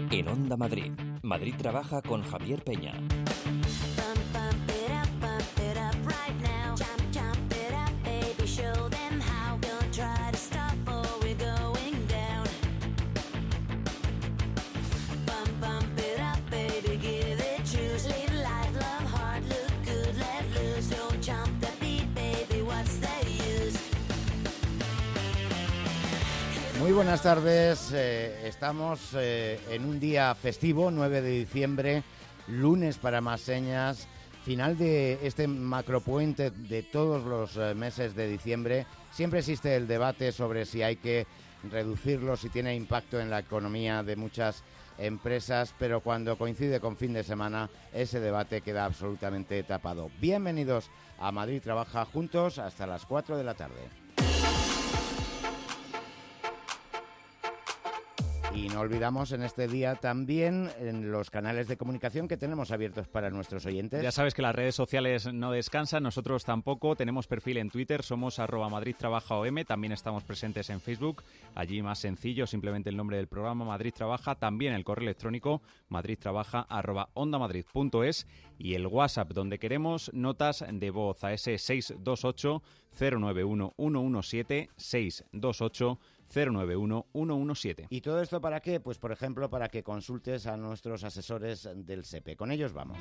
En Onda Madrid, Madrid Trabaja con Javier Peña. Muy buenas tardes, estamos en un día festivo, 9 de diciembre, lunes para más señas, final de este macropuente de todos los meses de diciembre. Siempre existe el debate sobre si hay que reducirlo, si tiene impacto en la economía de muchas empresas, pero cuando coincide con fin de semana, ese debate queda absolutamente tapado. Bienvenidos a Madrid Trabaja, juntos hasta las 4 de la tarde. Y no olvidamos en este día también en los canales de comunicación que tenemos abiertos para nuestros oyentes. Ya sabes que las redes sociales no descansan, nosotros tampoco. Tenemos perfil en Twitter, somos @MadridTrabajaOM. También estamos presentes en Facebook. Allí más sencillo, simplemente el nombre del programa, Madrid Trabaja. También el correo electrónico, madridtrabaja@ondamadrid.es. Y el WhatsApp, donde queremos notas de voz a ese 628 091 117 628 091 117. ¿Y todo esto para qué? Pues, por ejemplo, para que consultes a nuestros asesores del SEPE. Con ellos vamos.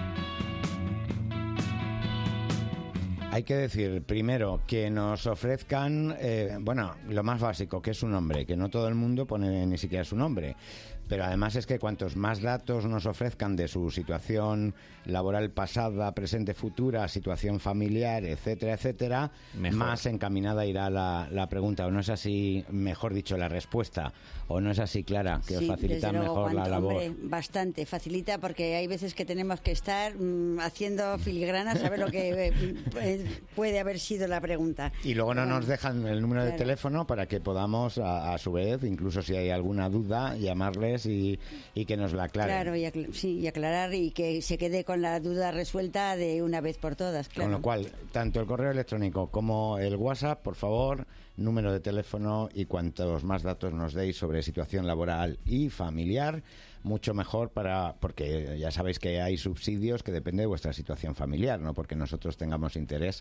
Hay que decir, primero, que nos ofrezcan, lo más básico, que es su nombre, que no todo el mundo pone ni siquiera su nombre. Pero además es que cuantos más datos nos ofrezcan de su situación laboral pasada, presente, futura, situación familiar, etcétera, etcétera, mejor. Más encaminada irá la pregunta. ¿O no es así, mejor dicho, la respuesta? ¿O no es así, Clara, que os facilita mejor la labor? Hombre, bastante, facilita, porque hay veces que tenemos que estar haciendo filigranas a ver lo que puede haber sido la pregunta. Y luego no nos dejan el número de teléfono para que podamos, a su vez, incluso si hay alguna duda, llamarles y que nos la aclaren. Claro, y aclarar y que se quede con la duda resuelta de una vez por todas. Claro. Con lo cual, tanto el correo electrónico como el WhatsApp, por favor, número de teléfono y cuantos más datos nos deis sobre situación laboral y familiar, mucho mejor porque ya sabéis que hay subsidios que depende de vuestra situación familiar, no porque nosotros tengamos interés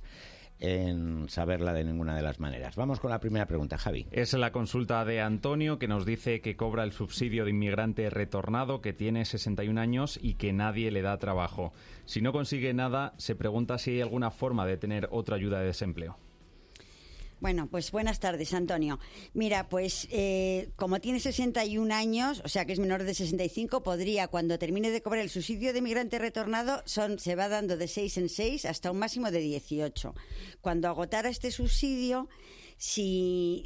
en saberla de ninguna de las maneras. Vamos con la primera pregunta, Javi. Es la consulta de Antonio, que nos dice que cobra el subsidio de inmigrante retornado, que tiene 61 años y que nadie le da trabajo. Si no consigue nada, se pregunta si hay alguna forma de tener otra ayuda de desempleo. Bueno, pues buenas tardes, Antonio. Mira, pues como tiene 61 años, o sea que es menor de 65, podría, cuando termine de cobrar el subsidio de migrante retornado, se va dando de 6 en 6 hasta un máximo de 18. Cuando agotara este subsidio, si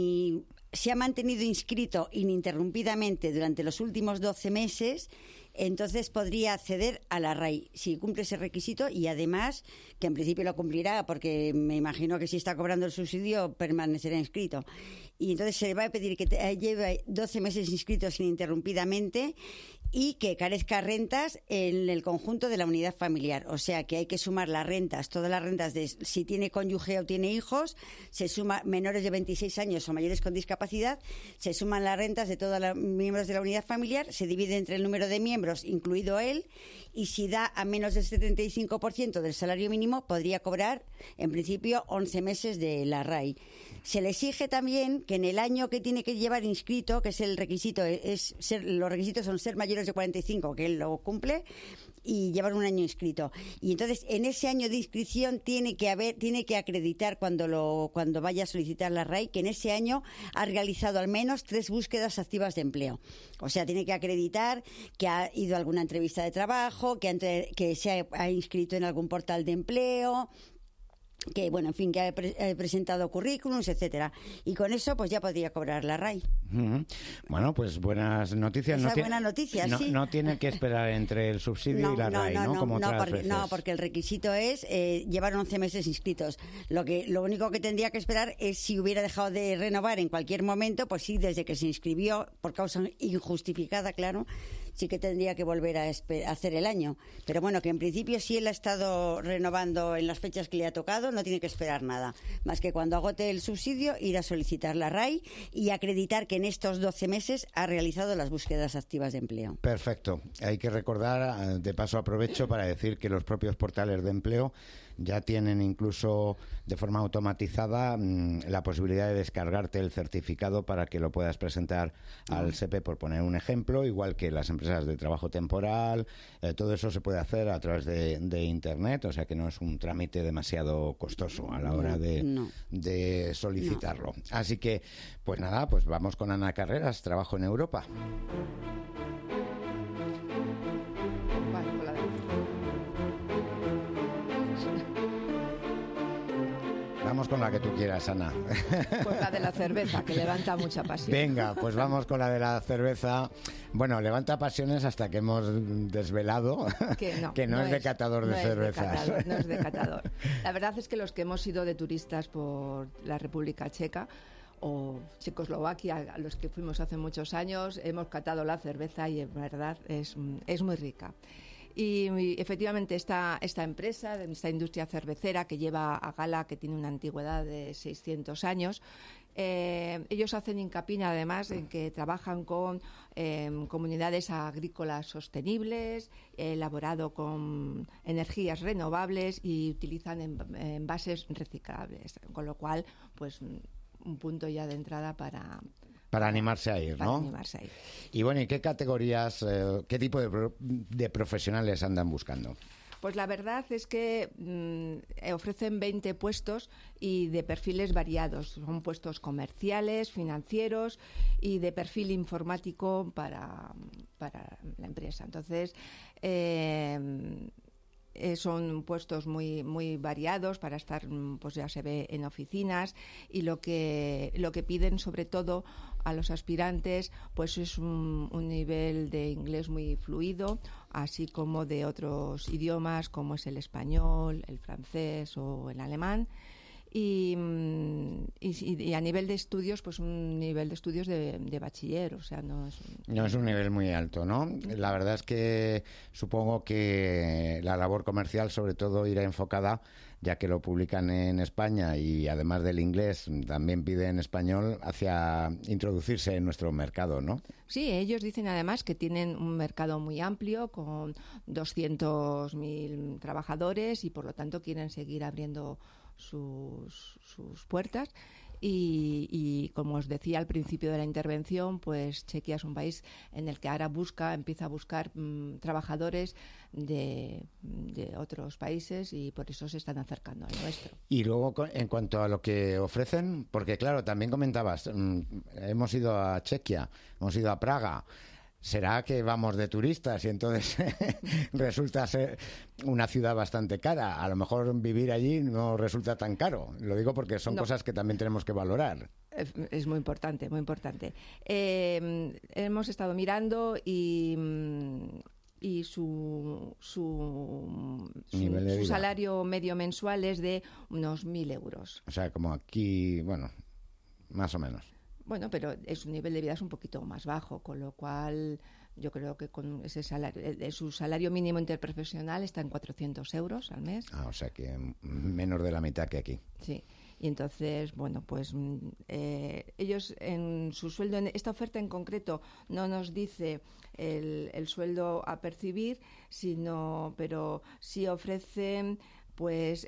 se ha mantenido inscrito ininterrumpidamente durante los últimos 12 meses, entonces podría acceder a la RAI si cumple ese requisito, y además, que en principio lo cumplirá porque me imagino que si está cobrando el subsidio permanecerá inscrito. Y entonces se le va a pedir que lleve 12 meses inscritos ininterrumpidamente y que carezca rentas en el conjunto de la unidad familiar. O sea que hay que sumar las rentas, todas las rentas de si tiene cónyuge o tiene hijos, se suma menores de 26 años o mayores con discapacidad, se suman las rentas de todos los miembros de la unidad familiar, se divide entre el número de miembros, incluido él, y si da a menos del 75% del salario mínimo, podría cobrar, en principio, 11 meses de la RAI. Se le exige también que en el año que tiene que llevar inscrito, que es el requisito, los requisitos son ser mayores de 45, que él lo cumple, y llevar un año inscrito. Y entonces, en ese año de inscripción tiene que acreditar cuando vaya a solicitar la RAI que en ese año ha realizado al menos 3 búsquedas activas de empleo. O sea, tiene que acreditar que ha ido a alguna entrevista de trabajo, que se ha inscrito en algún portal de empleo, que bueno, en fin, que ha presentado currículums, etcétera, y con eso pues ya podría cobrar la RAI. Bueno, pues buenas noticias. Buena noticia, sí. No tiene que esperar entre el subsidio y la RAI, ¿no? Como otras veces. No, porque el requisito es llevar 11 meses inscritos. Lo único que tendría que esperar es si hubiera dejado de renovar en cualquier momento, pues sí, desde que se inscribió por causa injustificada, claro, sí que tendría que volver a hacer el año. Pero bueno, que en principio si él ha estado renovando en las fechas que le ha tocado, no tiene que esperar nada. Más que cuando agote el subsidio, ir a solicitar la RAI y acreditar que en estos 12 meses ha realizado las búsquedas activas de empleo. Perfecto. Hay que recordar, de paso aprovecho para decir que los propios portales de empleo ya tienen incluso de forma automatizada la posibilidad de descargarte el certificado para que lo puedas presentar al SEPE, por poner un ejemplo, igual que las empresas de trabajo temporal. Todo eso se puede hacer a través de Internet, o sea que no es un trámite demasiado costoso a la hora de solicitarlo. Así que, pues nada, pues vamos con Ana Carreras, Trabajo en Europa. Vamos con la que tú quieras, Ana. Pues la de la cerveza, que levanta mucha pasión. Venga, pues vamos con la de la cerveza. Bueno, levanta pasiones hasta que hemos desvelado que no es de catador de cervezas. No es de catador. La verdad es que los que hemos ido de turistas por la República Checa o Checoslovaquia, a los que fuimos hace muchos años, hemos catado la cerveza y en verdad es muy rica. Y efectivamente esta empresa, esta industria cervecera que lleva a gala, que tiene una antigüedad de 600 años, ellos hacen hincapié además en que trabajan con comunidades agrícolas sostenibles, elaborado con energías renovables y utilizan envases reciclables, con lo cual pues un punto ya de entrada para animarse a ir, ¿no? Para animarse a ir. Y bueno, ¿y qué categorías, qué tipo de profesionales andan buscando? Pues la verdad es que ofrecen 20 puestos y de perfiles variados. Son puestos comerciales, financieros y de perfil informático para la empresa. Entonces, son puestos muy variados para estar, pues ya se ve, en oficinas, y lo que piden sobre todo a los aspirantes pues es un nivel de inglés muy fluido, así como de otros idiomas como es el español, el francés o el alemán. Y a nivel de estudios, pues un nivel de estudios de bachiller, o sea, no es un nivel muy alto, ¿no? La verdad es que supongo que la labor comercial sobre todo irá enfocada, ya que lo publican en España y además del inglés también piden español, hacia introducirse en nuestro mercado, ¿no? Sí, ellos dicen además que tienen un mercado muy amplio con 200.000 trabajadores y por lo tanto quieren seguir abriendo sus puertas y como os decía al principio de la intervención, pues Chequia es un país en el que ahora empieza a buscar trabajadores de otros países y por eso se están acercando al nuestro. Y luego, en cuanto a lo que ofrecen, porque claro, también comentabas, hemos ido a Chequia, hemos ido a Praga. ¿Será que vamos de turistas y entonces resulta ser una ciudad bastante cara? A lo mejor vivir allí no resulta tan caro. Lo digo porque son cosas que también tenemos que valorar. Es muy importante, muy importante. Hemos estado mirando y su salario medio mensual es de unos 1.000 euros. O sea, como aquí, bueno, más o menos. Bueno, pero su nivel de vida es un poquito más bajo, con lo cual yo creo que con ese salario, su salario mínimo interprofesional está en 400 euros al mes. O sea que menos de la mitad que aquí. Sí, y entonces, bueno, pues ellos en su sueldo, en esta oferta en concreto no nos dice el sueldo a percibir, pero sí ofrecen pues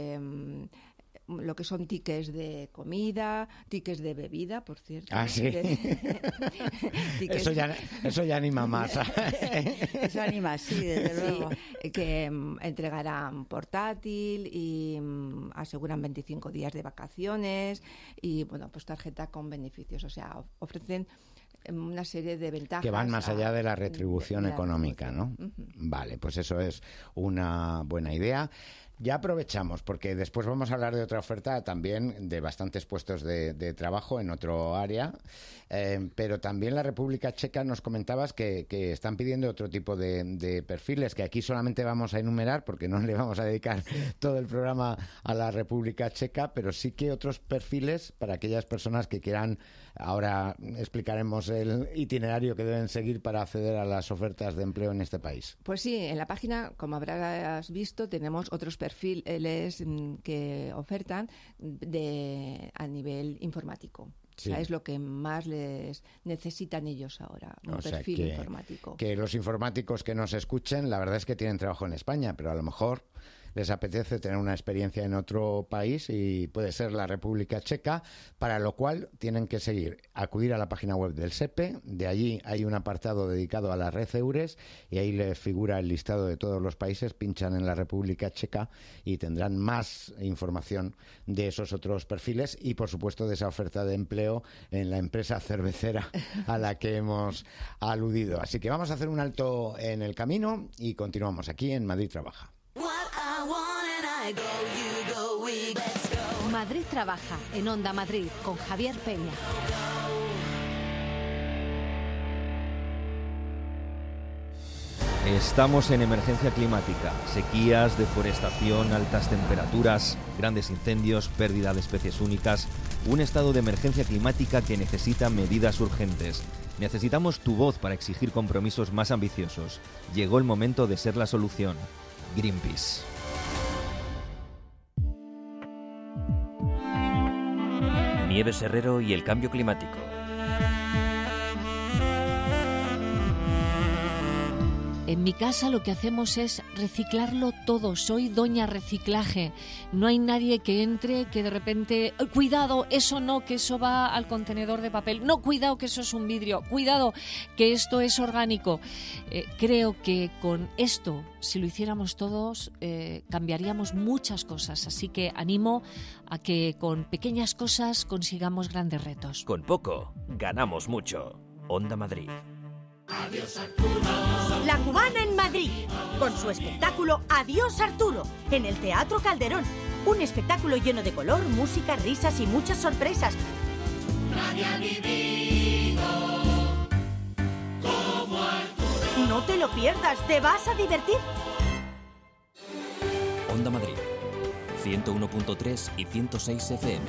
lo que son tickets de comida, tickets de bebida, por cierto. Sí. Eso ya anima más. Eso anima, sí, desde luego. Que entregarán portátil y aseguran 25 días de vacaciones y, bueno, pues tarjeta con beneficios. O sea, ofrecen una serie de ventajas. Que van más allá de la retribución económica, ¿no? Uh-huh. Vale, pues eso es una buena idea. Ya aprovechamos, porque después vamos a hablar de otra oferta también de bastantes puestos de trabajo en otro área, pero también la República Checa nos comentabas que están pidiendo otro tipo de perfiles, que aquí solamente vamos a enumerar, porque no le vamos a dedicar todo el programa a la República Checa, pero sí que otros perfiles para aquellas personas que quieran. Ahora explicaremos el itinerario que deben seguir para acceder a las ofertas de empleo en este país. Pues sí, en la página, como habrás visto, tenemos otros perfiles que ofertan a nivel informático. Sí. O sea, es lo que más les necesitan ellos ahora, un perfil informático. Que los informáticos que nos escuchen, la verdad es que tienen trabajo en España, pero a lo mejor les apetece tener una experiencia en otro país y puede ser la República Checa, para lo cual tienen que acudir a la página web del SEPE. De allí hay un apartado dedicado a la red EURES y ahí les figura el listado de todos los países. Pinchan en la República Checa y tendrán más información de esos otros perfiles y, por supuesto, de esa oferta de empleo en la empresa cervecera a la que hemos aludido. Así que vamos a hacer un alto en el camino y continuamos aquí en Madrid Trabaja. Madrid Trabaja en Onda Madrid con Javier Peña. Estamos en emergencia climática, sequías, deforestación, altas temperaturas, grandes incendios, pérdida de especies únicas, un estado de emergencia climática que necesita medidas urgentes. Necesitamos tu voz para exigir compromisos más ambiciosos. Llegó el momento de ser la solución. Greenpeace. Nieves Herrero y el cambio climático. En mi casa lo que hacemos es reciclarlo todo. Soy doña reciclaje. No hay nadie que entre que de repente, cuidado, eso no, que eso va al contenedor de papel. No, cuidado, que eso es un vidrio. Cuidado, que esto es orgánico. Creo que con esto, si lo hiciéramos todos, cambiaríamos muchas cosas. Así que animo a que con pequeñas cosas consigamos grandes retos. Con poco, ganamos mucho. Onda Madrid. Adiós Arturo. La Cubana en Madrid, con su espectáculo Adiós Arturo, en el Teatro Calderón. Un espectáculo lleno de color, música, risas y muchas sorpresas. Nadie ha vivido como Arturo. No te lo pierdas, te vas a divertir. Onda Madrid, 101.3 y 106 FM.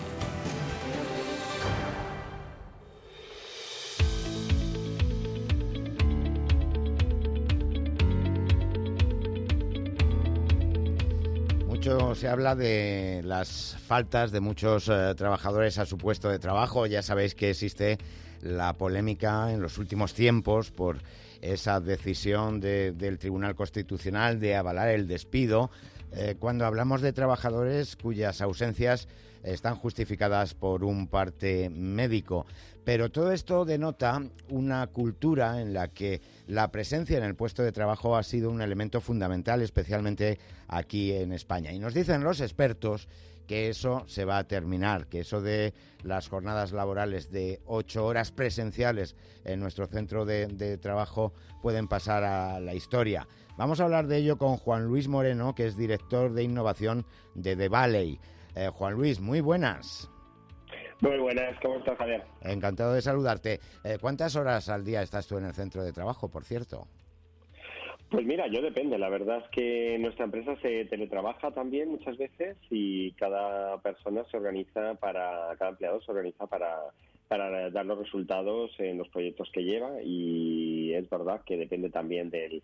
Mucho se habla de las faltas de muchos trabajadores a su puesto de trabajo. Ya sabéis que existe la polémica en los últimos tiempos por esa decisión del Tribunal Constitucional de avalar el despido. Cuando hablamos de trabajadores cuyas ausencias están justificadas por un parte médico. Pero todo esto denota una cultura en la que la presencia en el puesto de trabajo ha sido un elemento fundamental, especialmente aquí en España. Y nos dicen los expertos que eso se va a terminar, que eso de las jornadas laborales de 8 horas presenciales en nuestro centro de trabajo pueden pasar a la historia. Vamos a hablar de ello con Juan Luis Moreno, que es director de innovación de The Valley. Juan Luis, muy buenas. Muy buenas, ¿cómo estás, Javier? Encantado de saludarte. ¿Cuántas horas al día estás tú en el centro de trabajo, por cierto? Pues mira, yo depende. La verdad es que nuestra empresa se teletrabaja también muchas veces y cada persona se organiza cada empleado se organiza para dar los resultados en los proyectos que lleva, y es verdad que depende también del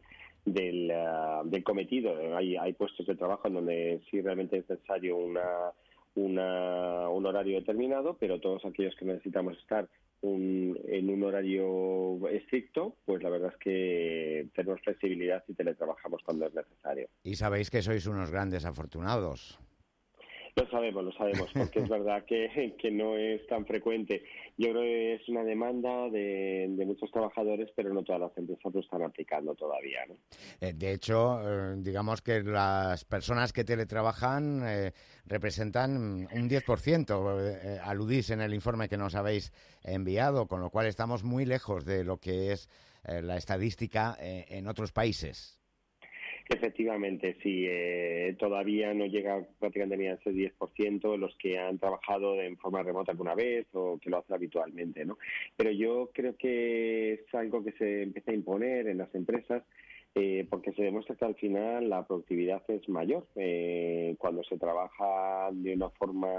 cometido. Hay puestos de trabajo en donde sí realmente es necesario un horario determinado, pero todos aquellos que necesitamos estar en un horario estricto, pues la verdad es que tenemos flexibilidad y teletrabajamos cuando es necesario. Y sabéis que sois unos grandes afortunados. Lo sabemos, porque es verdad que no es tan frecuente. Yo creo que es una demanda de muchos trabajadores, pero no todas las empresas lo están aplicando todavía, ¿no? De hecho, digamos que las personas que teletrabajan representan un 10%, aludís en el informe que nos habéis enviado, con lo cual estamos muy lejos de lo que es la estadística en otros países. Efectivamente, sí. Todavía no llega prácticamente ni a ese 10% los que han trabajado en forma remota alguna vez o que lo hacen habitualmente, ¿no? Pero yo creo que es algo que se empieza a imponer en las empresas porque se demuestra que al final la productividad es mayor cuando se trabaja de una forma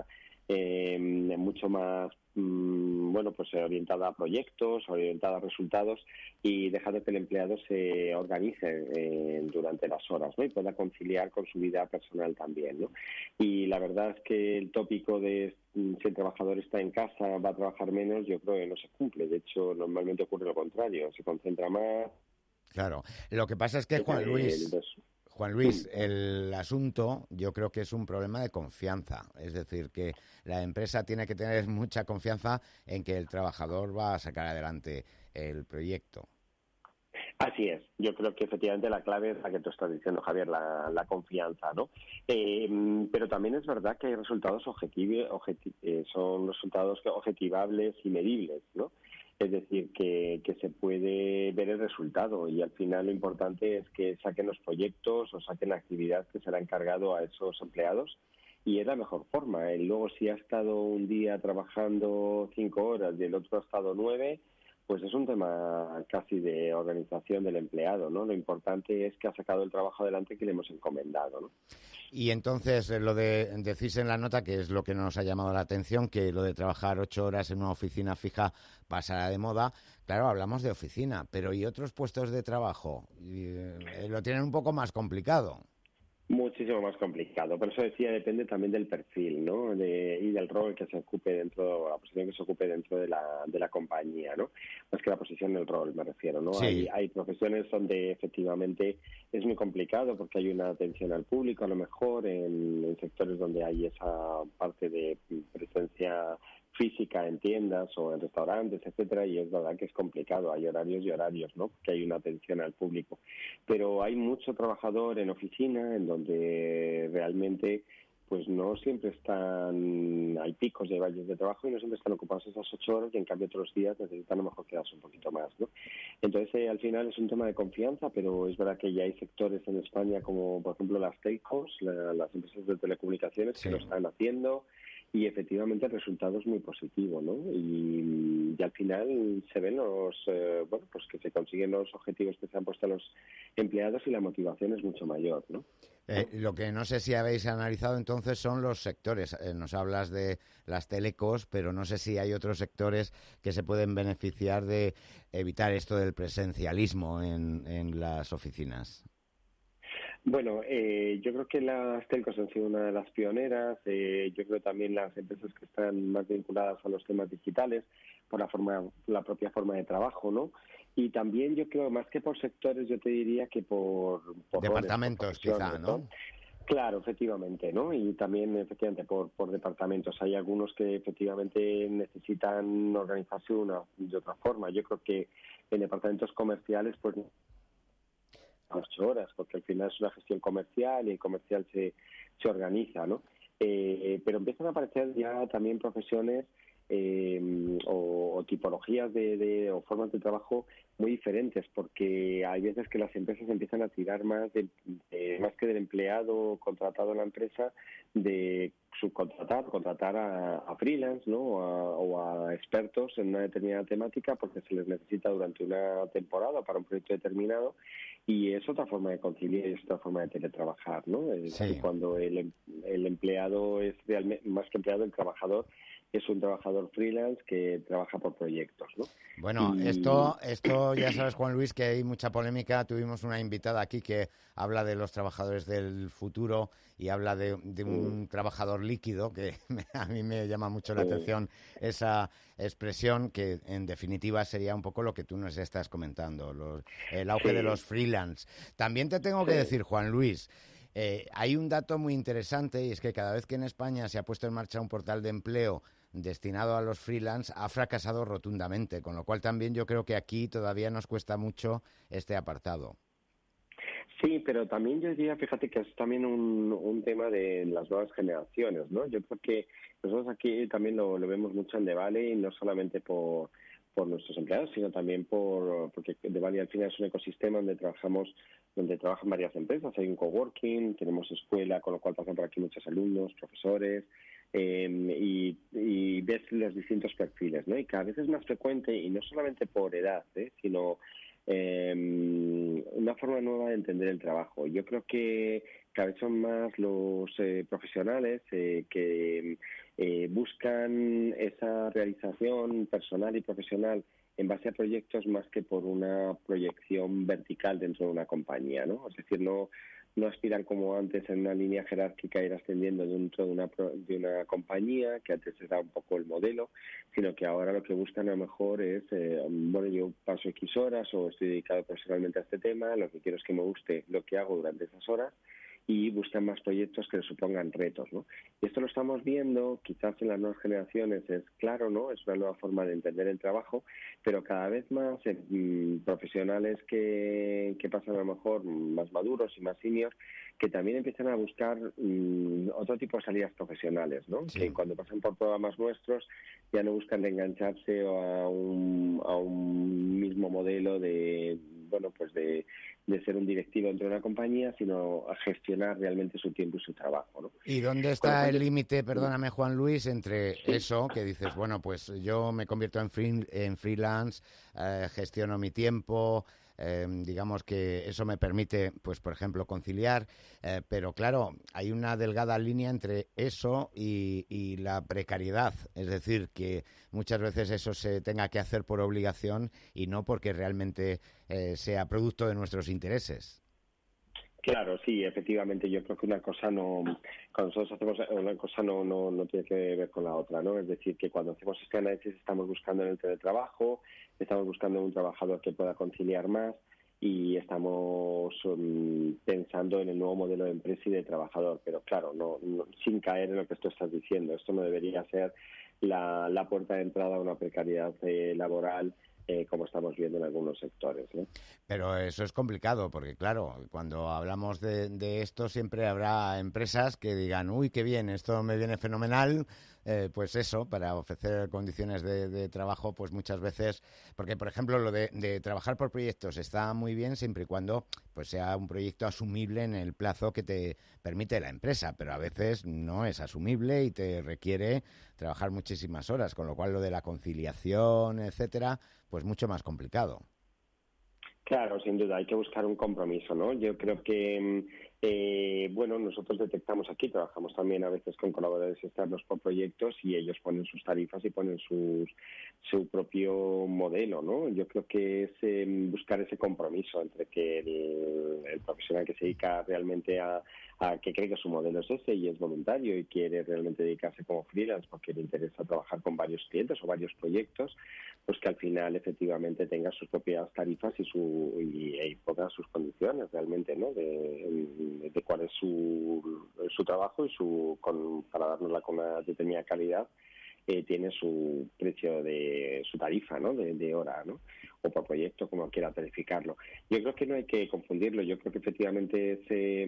mucho más pues orientada a proyectos, orientada a resultados y dejando que el empleado se organice durante las horas, ¿no? Y pueda conciliar con su vida personal también, ¿no? Y la verdad es que el tópico de si el trabajador está en casa va a trabajar menos, yo creo que no se cumple. De hecho, normalmente ocurre lo contrario, se concentra más. Claro, lo que pasa es que Juan Luis, el asunto yo creo que es un problema de confianza. Es decir, que la empresa tiene que tener mucha confianza en que el trabajador va a sacar adelante el proyecto. Así es. Yo creo que efectivamente la clave es la que tú estás diciendo, Javier, la confianza, ¿no? Pero también es verdad que hay resultados son resultados objetivables y medibles, ¿no? Es decir, que se puede ver el resultado y al final lo importante es que saquen los proyectos o saquen la actividad que se le ha encargado a esos empleados y es la mejor forma. Luego, si ha estado un día trabajando 5 horas y el otro ha estado 9, pues es un tema casi de organización del empleado, ¿no? Lo importante es que ha sacado el trabajo adelante que le hemos encomendado, ¿no? Y entonces decís en la nota, que es lo que nos ha llamado la atención, que lo de trabajar 8 horas en una oficina fija pasará de moda. Claro, hablamos de oficina, pero ¿y otros puestos de trabajo? Lo tienen un poco más complicado. Muchísimo más complicado, por eso decía, depende también del perfil, ¿no? Y del rol que se ocupe dentro, la posición que se ocupe dentro de la compañía, ¿no? Más que la posición del rol, me refiero, ¿no? Sí. Hay profesiones donde efectivamente es muy complicado porque hay una atención al público, a lo mejor en sectores donde hay esa parte de presencia física en tiendas o en restaurantes, etcétera, y es verdad que es complicado, hay horarios y horarios, ¿no? Porque hay una atención al público. Pero hay mucho trabajador en oficina en donde realmente pues no siempre hay picos de valles de trabajo y no siempre están ocupados esas 8 horas y en cambio otros días necesitan a lo mejor quedarse un poquito más, ¿no? Entonces al final es un tema de confianza, pero es verdad que ya hay sectores en España como por ejemplo las telcos, las empresas de telecomunicaciones que lo están haciendo y efectivamente el resultado es muy positivo, ¿no? Y al final se ven pues que se consiguen los objetivos que se han puesto a los empleados y la motivación es mucho mayor, ¿no? Lo que no sé si habéis analizado entonces son los sectores. Nos hablas de las telecos, pero no sé si hay otros sectores que se pueden beneficiar de evitar esto del presencialismo en las oficinas. Bueno, yo creo que las telcos han sido una de las pioneras. Yo creo también las empresas que están más vinculadas a los temas digitales por la propia forma de trabajo, ¿no? Y también yo creo, más que por sectores, yo te diría que por departamentos, roles, quizá, ¿no? Claro, efectivamente, ¿no? Y también, efectivamente, por departamentos. Hay algunos que, efectivamente, necesitan organizarse de otra forma. Yo creo que en departamentos comerciales, pues 8 horas, porque al final es una gestión comercial y el comercial se organiza, ¿no? Pero empiezan a aparecer ya también profesiones o tipologías o formas de trabajo muy diferentes, porque hay veces que las empresas empiezan a tirar más que del empleado contratado en la empresa, de contratar a freelance, ¿no? o a expertos en una determinada temática porque se les necesita durante una temporada para un proyecto determinado, y es otra forma de conciliar y es otra forma de teletrabajar, ¿no? Sí. Cuando el empleado es realmente, más que empleado, el trabajador es un trabajador freelance que trabaja por proyectos, ¿no? Bueno, esto ya sabes, Juan Luis, que hay mucha polémica. Tuvimos una invitada aquí que habla de los trabajadores del futuro y habla de un trabajador líquido, que a mí me llama mucho la atención esa expresión, que en definitiva sería un poco lo que tú nos estás comentando, el auge de los freelance. También te tengo que decir, Juan Luis, hay un dato muy interesante, y es que cada vez que en España se ha puesto en marcha un portal de empleo destinado a los freelance, ha fracasado rotundamente, con lo cual también yo creo que aquí todavía nos cuesta mucho este apartado. Sí, pero también yo diría, fíjate que es también un tema de las nuevas generaciones, ¿no? Yo creo que nosotros aquí también lo vemos mucho en The Valley, y no solamente por nuestros empleados, sino también porque The Valley al final es un ecosistema donde trabajan varias empresas. Hay un coworking, tenemos escuela, con lo cual pasan por aquí muchos alumnos, profesores, y ves los distintos perfiles, ¿no? Y cada vez es más frecuente, y no solamente por edad, sino una forma nueva de entender el trabajo. Yo creo que cada vez son más los profesionales que buscan esa realización personal y profesional en base a proyectos más que por una proyección vertical dentro de una compañía, ¿no? Es decir, no aspiran como antes en una línea jerárquica ir ascendiendo dentro de una compañía, que antes era un poco el modelo, sino que ahora lo que buscan a lo mejor es, yo paso X horas o estoy dedicado profesionalmente a este tema, lo que quiero es que me guste lo que hago durante esas horas, y buscan más proyectos que les supongan retos, ¿no? Y esto lo estamos viendo, quizás en las nuevas generaciones es claro, ¿no? Es una nueva forma de entender el trabajo, pero cada vez más profesionales que pasan a lo mejor más maduros y más seniors, que también empiezan a buscar otro tipo de salidas profesionales, ¿no? Sí. Que cuando pasan por programas nuestros ya no buscan engancharse a un mismo modelo de ser un directivo dentro de una compañía, sino a gestionar realmente su tiempo y su trabajo, ¿no? ¿Y dónde está el límite, perdóname Juan Luis, entre eso, que dices, bueno, pues yo me convierto en freelance, gestiono mi tiempo, digamos que eso me permite, pues por ejemplo, conciliar, pero claro, hay una delgada línea entre eso y la precariedad, es decir, que muchas veces eso se tenga que hacer por obligación y no porque realmente sea producto de nuestros intereses. Claro, sí, efectivamente. Yo creo que una cosa cuando nosotros hacemos una cosa no tiene que ver con la otra, ¿no? Es decir, que cuando hacemos este análisis estamos buscando en el teletrabajo, estamos buscando un trabajador que pueda conciliar más y estamos pensando en el nuevo modelo de empresa y de trabajador, pero claro, no sin caer en lo que tú estás diciendo. Esto no debería ser la puerta de entrada a una precariedad laboral, como estamos viendo en algunos sectores, ¿no? Pero eso es complicado, porque claro, cuando hablamos de esto siempre habrá empresas que digan, uy, qué bien, esto me viene fenomenal, pues eso, para ofrecer condiciones de trabajo, pues muchas veces, porque por ejemplo lo de trabajar por proyectos está muy bien siempre y cuando pues sea un proyecto asumible en el plazo que te permite la empresa, pero a veces no es asumible y te requiere trabajar muchísimas horas, con lo cual lo de la conciliación, etcétera, pues mucho más complicado. Claro, sin duda, hay que buscar un compromiso, ¿no? Yo creo que, nosotros detectamos aquí, trabajamos también a veces con colaboradores externos por proyectos y ellos ponen sus tarifas y ponen su propio modelo, ¿no? Yo creo que es buscar ese compromiso entre que el profesional que se dedica realmente a que cree que su modelo es ese y es voluntario y quiere realmente dedicarse como freelance porque le interesa trabajar con varios clientes o varios proyectos, pues que al final efectivamente tenga sus propias tarifas y ponga sus condiciones realmente, ¿no? De cuál es su trabajo y para darnosla con una determinada calidad, tiene su precio de su tarifa, ¿no? De hora, ¿no? O por proyecto, como quiera tarificarlo. Yo creo que no hay que confundirlo. Yo creo que efectivamente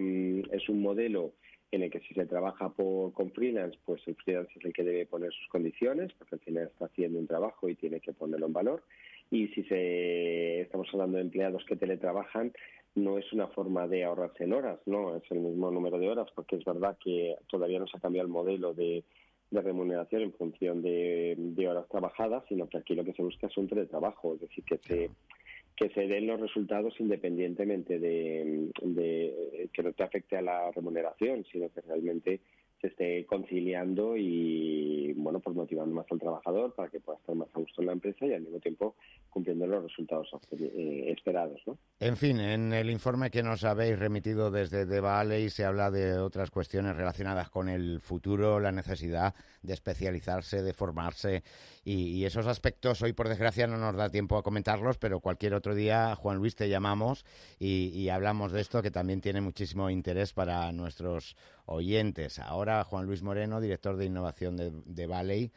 es un modelo en el que si se trabaja con freelance, pues el freelance es el que debe poner sus condiciones, porque al final está haciendo un trabajo y tiene que ponerlo en valor. Y si estamos hablando de empleados que teletrabajan, no es una forma de ahorrarse en horas, no, es el mismo número de horas, porque es verdad que todavía no se ha cambiado el modelo de remuneración en función de horas trabajadas, sino que aquí lo que se busca es un teletrabajo, es decir, que se den los resultados independientemente de que no te afecte a la remuneración, sino que realmente se esté conciliando y, pues motivando más al trabajador para que pueda estar más a gusto en la empresa y al mismo tiempo cumpliendo los resultados esperados, ¿no? En fin, en el informe que nos habéis remitido desde The Valley se habla de otras cuestiones relacionadas con el futuro, la necesidad de especializarse, de formarse y esos aspectos hoy por desgracia no nos da tiempo a comentarlos, pero cualquier otro día, Juan Luis, te llamamos y hablamos de esto que también tiene muchísimo interés para nuestros oyentes. Ahora, Juan Luis Moreno, director de innovación de Valley,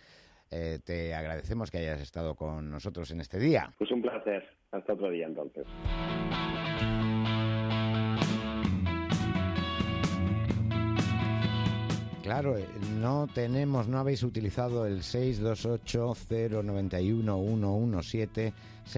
te agradecemos que hayas estado con nosotros en este día. Pues un placer. Hasta otro día, entonces. claro, no habéis utilizado el 628-091-117,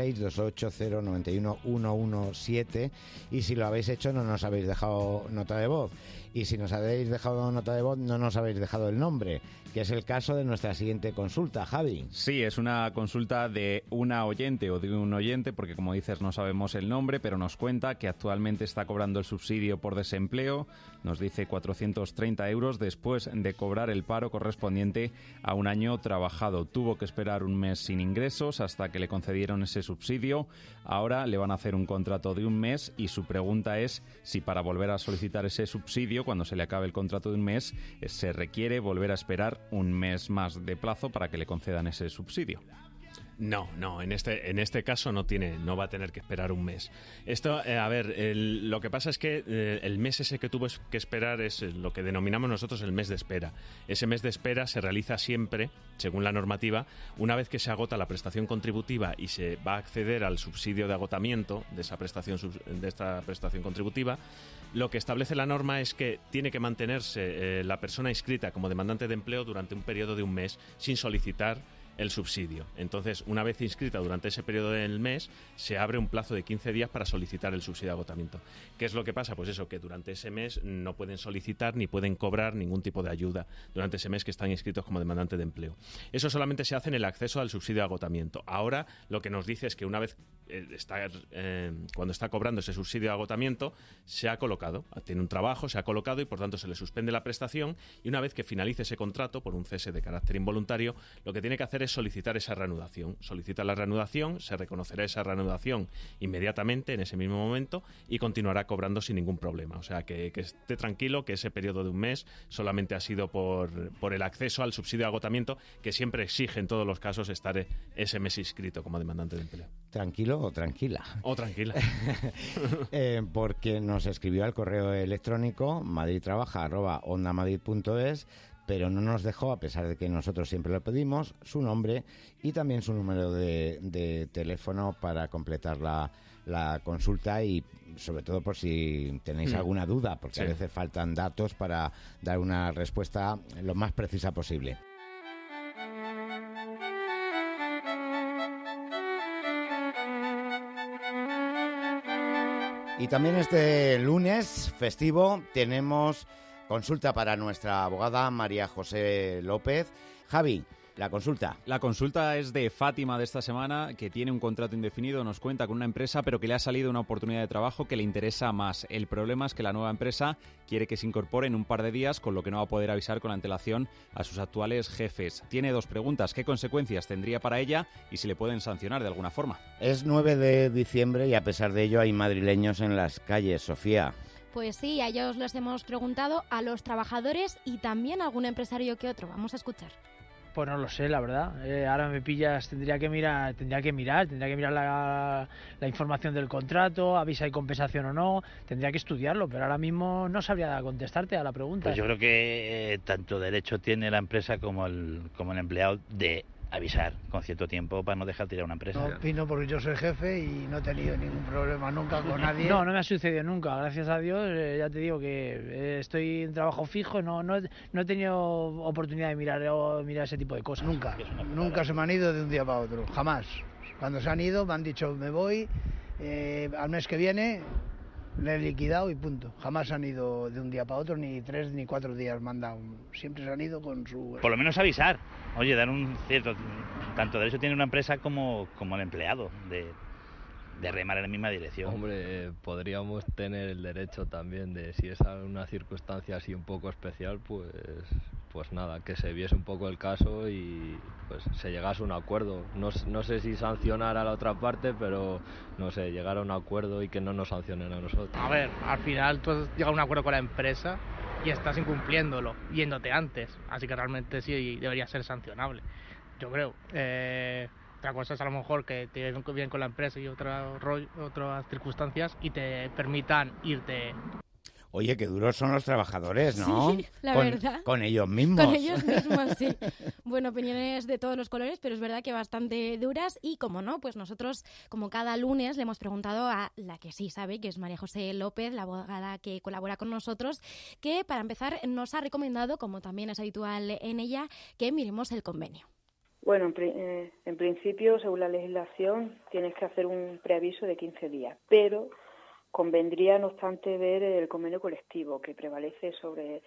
628-091-117, y si lo habéis hecho no nos habéis dejado nota de voz. Y si nos habéis dejado nota de voz, no nos habéis dejado el nombre, que es el caso de nuestra siguiente consulta, Javi. Sí, es una consulta de una oyente o de un oyente, porque como dices no sabemos el nombre, pero nos cuenta que actualmente está cobrando el subsidio por desempleo, nos dice 430 euros después de cobrar el paro correspondiente a un año trabajado. Tuvo que esperar un mes sin ingresos hasta que le concedieron ese subsidio. Ahora le van a hacer un contrato de un mes y su pregunta es si para volver a solicitar ese subsidio, cuando se le acabe el contrato de un mes, se requiere volver a esperar un mes más de plazo para que le concedan ese subsidio. No, en este caso no va a tener que esperar un mes. Esto, lo que pasa es que el mes ese que tuvo que esperar es lo que denominamos nosotros el mes de espera. Ese mes de espera se realiza siempre, según la normativa, una vez que se agota la prestación contributiva y se va a acceder al subsidio de agotamiento de esta prestación contributiva. Lo que establece la norma es que tiene que mantenerse la persona inscrita como demandante de empleo durante un periodo de un mes sin solicitar el subsidio. Entonces, una vez inscrita durante ese periodo del mes, se abre un plazo de 15 días para solicitar el subsidio de agotamiento. ¿Qué es lo que pasa? Pues eso, que durante ese mes no pueden solicitar ni pueden cobrar ningún tipo de ayuda durante ese mes que están inscritos como demandante de empleo. Eso solamente se hace en el acceso al subsidio de agotamiento. Ahora, lo que nos dice es que una vez cuando está cobrando ese subsidio de agotamiento, se ha colocado, tiene un trabajo, se ha colocado y por tanto se le suspende la prestación, y una vez que finalice ese contrato por un cese de carácter involuntario, lo que tiene que hacer es solicitar esa reanudación. Solicita la reanudación, se reconocerá esa reanudación inmediatamente en ese mismo momento y continuará cobrando sin ningún problema. O sea, que esté tranquilo, que ese periodo de un mes solamente ha sido por el acceso al subsidio de agotamiento, que siempre exige en todos los casos estar ese mes inscrito como demandante de empleo. ¿Tranquilo o tranquila? O tranquila. Porque nos escribió al correo electrónico madridtrabaja@ondamadrid.es, pero no nos dejó, a pesar de que nosotros siempre lo pedimos, su nombre y también su número de teléfono para completar la consulta y sobre todo por si tenéis alguna duda, porque a veces faltan datos para dar una respuesta lo más precisa posible. Y también este lunes festivo tenemos consulta para nuestra abogada María José López. Javi, la consulta. La consulta es de Fátima de esta semana, que tiene un contrato indefinido, nos cuenta, con una empresa, pero que le ha salido una oportunidad de trabajo que le interesa más. El problema es que la nueva empresa quiere que se incorpore en un par de días, con lo que no va a poder avisar con antelación a sus actuales jefes. Tiene dos preguntas: ¿qué consecuencias tendría para ella y si le pueden sancionar de alguna forma? Es 9 de diciembre y a pesar de ello hay madrileños en las calles, Sofía. Pues sí, a ellos les hemos preguntado, a los trabajadores y también a algún empresario que otro. Vamos a escuchar. Pues no lo sé, la verdad. Ahora me pillas, tendría que mirar la información del contrato, a ver si hay compensación o no, tendría que estudiarlo, pero ahora mismo no sabría contestarte a la pregunta. Pues yo creo que tanto derecho tiene la empresa como el empleado de avisar con cierto tiempo para no dejar tirar una empresa. No opino porque yo soy jefe y no he tenido ningún problema nunca con nadie. No me ha sucedido nunca, gracias a Dios. Ya te digo que estoy en trabajo fijo, no he tenido oportunidad de mirar ese tipo de cosas. Nunca se me han ido de un día para otro, jamás. Cuando se han ido me han dicho me voy, al mes que viene le he liquidado y punto. Jamás han ido de un día para otro, ni 3 ni 4 días me han dado. Siempre se han ido con su... Por lo menos avisar. Oye, dar un cierto... Tanto derecho tiene una empresa como el empleado de remar en la misma dirección. Hombre, podríamos tener el derecho también de, si es una circunstancia así un poco especial, pues nada, que se viese un poco el caso y pues se llegase a un acuerdo. No sé si sancionar a la otra parte, pero no sé, llegar a un acuerdo y que no nos sancionen a nosotros. A ver, al final tú has llegado a un acuerdo con la empresa y estás incumpliéndolo, yéndote antes, así que realmente sí debería ser sancionable, yo creo. Otra cosa es a lo mejor que te lleven bien con la empresa y otras circunstancias y te permitan irte. Oye, qué duros son los trabajadores, ¿no? Sí, la verdad. Con ellos mismos. Con ellos mismos, sí. Bueno, opiniones de todos los colores, pero es verdad que bastante duras. Y como no, pues nosotros, como cada lunes, le hemos preguntado a la que sí sabe, que es María José López, la abogada que colabora con nosotros, que para empezar nos ha recomendado, como también es habitual en ella, que miremos el convenio. Bueno, en principio, según la legislación, tienes que hacer un preaviso de 15 días, pero convendría, no obstante, ver el convenio colectivo que prevalece sobre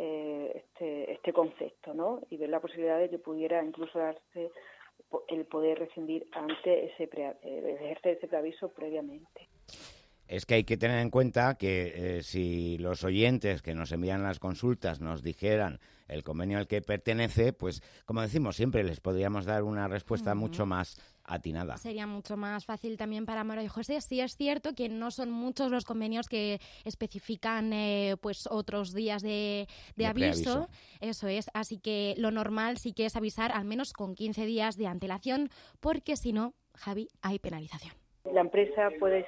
este concepto, ¿no? Y ver la posibilidad de que pudiera incluso darse el poder rescindir ante ejercer ese preaviso previamente. Es que hay que tener en cuenta que si los oyentes que nos envían las consultas nos dijeran el convenio al que pertenece, pues como decimos siempre, les podríamos dar una respuesta mucho más atinada. Sería mucho más fácil también para María José. Sí es cierto que no son muchos los convenios que especifican pues otros días de aviso. Eso es, así que lo normal sí que es avisar al menos con 15 días de antelación, porque si no, Javi, hay penalización. La empresa puede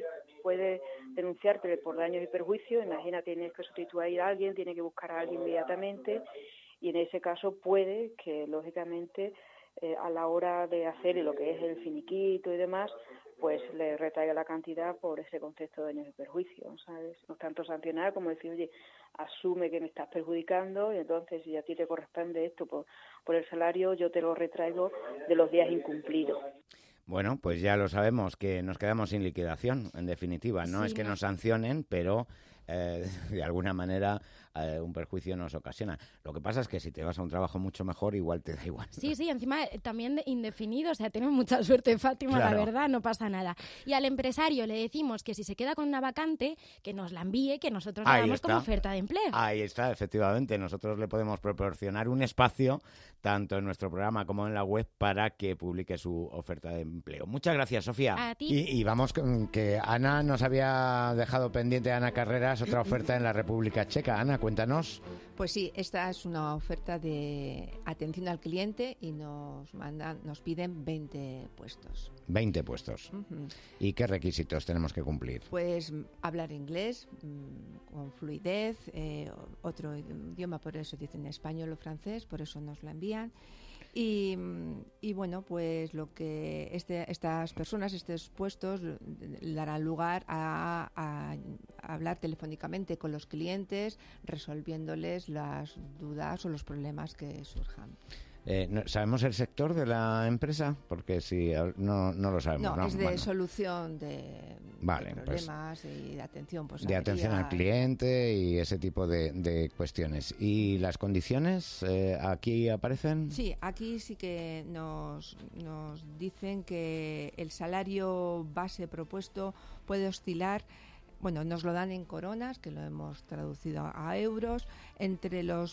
denunciarte por daños y perjuicios. Imagina, tienes que sustituir a alguien, tiene que buscar a alguien inmediatamente, y en ese caso puede que, lógicamente, a la hora de hacer lo que es el finiquito y demás, pues le retraiga la cantidad por ese concepto de daños y perjuicios, ¿sabes? No es tanto sancionar como decir, oye, asume que me estás perjudicando y entonces si a ti te corresponde esto por el salario, yo te lo retraigo de los días incumplidos. Bueno, pues ya lo sabemos, que nos quedamos sin liquidación, en definitiva. No es que nos sancionen, pero de alguna manera un perjuicio nos ocasiona. Lo que pasa es que si te vas a un trabajo mucho mejor, igual te da igual. Sí, encima también indefinido, o sea, tienes mucha suerte, Fátima, claro. La verdad, no pasa nada. Y al empresario le decimos que si se queda con una vacante, que nos la envíe, que nosotros la damos como oferta de empleo. Ahí está, efectivamente. Nosotros le podemos proporcionar un espacio, tanto en nuestro programa como en la web, para que publique su oferta de empleo. Muchas gracias, Sofía. A ti. Y vamos, que Ana nos había dejado pendiente, Ana Carreras, otra oferta en la República Checa. Ana, cuéntanos. Pues sí, esta es una oferta de atención al cliente y nos piden 20 puestos. 20 puestos. Uh-huh. ¿Y qué requisitos tenemos que cumplir? Pues hablar inglés con fluidez, otro idioma, por eso dicen español o francés, por eso nos la envían. Y bueno, pues lo que estas personas, estos puestos, darán lugar a hablar telefónicamente con los clientes, resolviéndoles las dudas o los problemas que surjan. ¿Sabemos el sector de la empresa? Porque si no lo sabemos. No, es de solución de problemas y de atención. Pues, de atención al cliente y ese tipo de cuestiones. ¿Y las condiciones aquí aparecen? Sí, aquí sí que nos dicen que el salario base propuesto puede oscilar. Bueno, nos lo dan en coronas, que lo hemos traducido a euros, entre los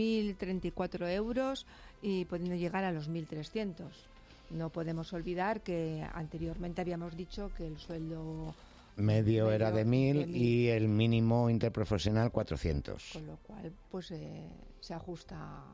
1.034 euros y pudiendo llegar a los 1.300. No podemos olvidar que anteriormente habíamos dicho que el sueldo medio era de 1.000 y el mínimo interprofesional 400. Con lo cual, pues se ajusta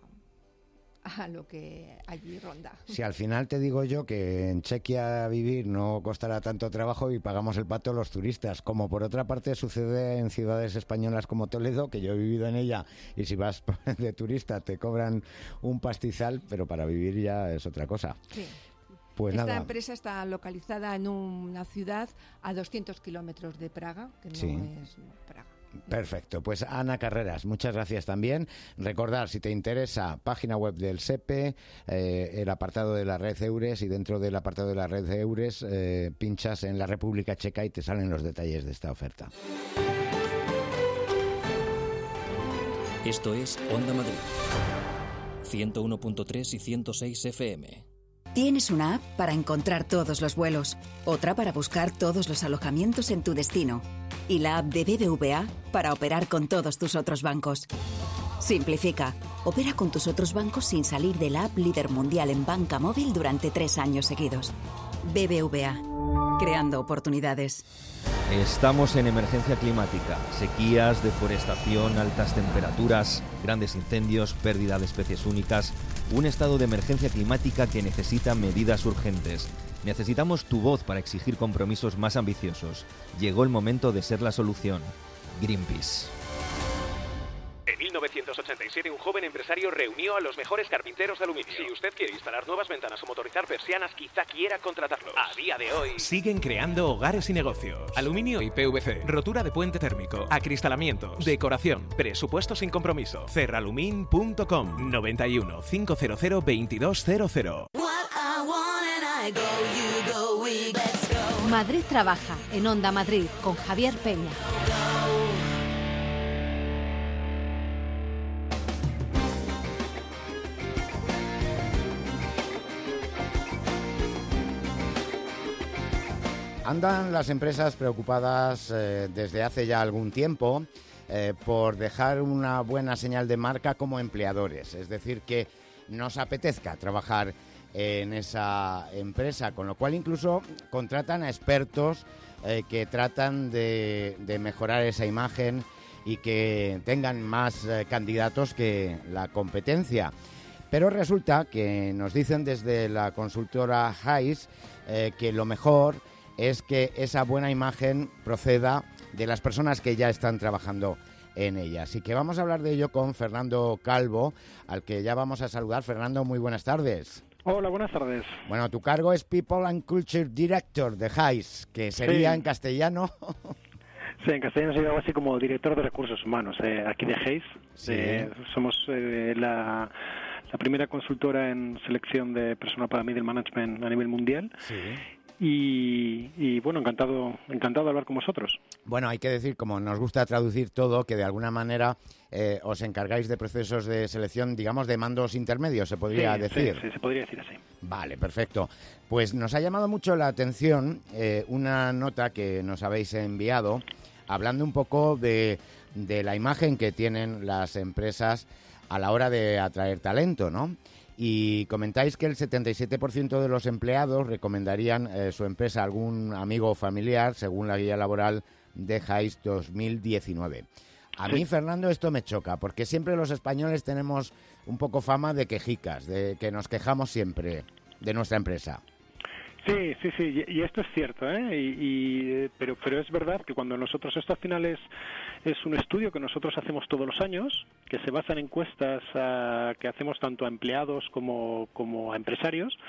a lo que allí ronda. Si al final te digo yo que en Chequia vivir no costará tanto trabajo y pagamos el pato los turistas, como por otra parte sucede en ciudades españolas como Toledo, que yo he vivido en ella, y si vas de turista te cobran un pastizal, pero para vivir ya es otra cosa. Sí. Pues esta nada. Empresa está localizada en una ciudad a 200 kilómetros de Praga, que no es Praga. Perfecto, pues Ana Carreras, muchas gracias también. Recordar, si te interesa, página web del SEPE, el apartado de la red EURES, y dentro del apartado de la red EURES pinchas en la República Checa y te salen los detalles de esta oferta. Esto es Onda Madrid, 101.3 y 106 FM. Tienes una app para encontrar todos los vuelos, otra para buscar todos los alojamientos en tu destino y la app de BBVA para operar con todos tus otros bancos. Simplifica. Opera con tus otros bancos sin salir de la app líder mundial en banca móvil durante 3 años seguidos. BBVA. Creando oportunidades. Estamos en emergencia climática, sequías, deforestación, altas temperaturas, grandes incendios, pérdida de especies únicas, un estado de emergencia climática que necesita medidas urgentes. Necesitamos tu voz para exigir compromisos más ambiciosos. Llegó el momento de ser la solución. Greenpeace. En 1987 un joven empresario reunió a los mejores carpinteros de aluminio. Si usted quiere instalar nuevas ventanas o motorizar persianas, quizá quiera contratarlos. A día de hoy siguen creando hogares y negocios. Aluminio y PVC, rotura de puente térmico, acristalamientos, decoración, presupuesto sin compromiso. Cerralumin.com 91 500 2200. Madrid trabaja en Onda Madrid con Javier Peña. Andan las empresas preocupadas desde hace ya algún tiempo por dejar una buena señal de marca como empleadores. Es decir, que nos apetezca trabajar en esa empresa, con lo cual incluso contratan a expertos que tratan de mejorar esa imagen y que tengan más candidatos que la competencia. Pero resulta que nos dicen desde la consultora Hays que lo mejor es que esa buena imagen proceda de las personas que ya están trabajando en ella. Así que vamos a hablar de ello con Fernando Calvo, al que ya vamos a saludar. Fernando, muy buenas tardes. Hola, buenas tardes. Bueno, tu cargo es People and Culture Director de Hays, que sería en castellano... Sí, en castellano sería algo así como director de recursos humanos aquí de Hays. Sí. Somos la primera consultora en selección de personal para middle management a nivel mundial. Sí. Y bueno, encantado de hablar con vosotros. Bueno, hay que decir, como nos gusta traducir todo, que de alguna manera os encargáis de procesos de selección, digamos, de mandos intermedios, se podría decir. Sí, se podría decir así. Vale, perfecto. Pues nos ha llamado mucho la atención una nota que nos habéis enviado, hablando un poco de la imagen que tienen las empresas a la hora de atraer talento, ¿no? Y comentáis que el 77% de los empleados recomendarían su empresa a algún amigo o familiar, según la guía laboral de Hays 2019. A mí, Fernando, esto me choca, porque siempre los españoles tenemos un poco fama de quejicas, de que nos quejamos siempre de nuestra empresa. Sí, y esto es cierto, pero es verdad que cuando nosotros, esto al final es un estudio que nosotros hacemos todos los años, que se basa en encuestas que hacemos tanto a empleados como a empresarios,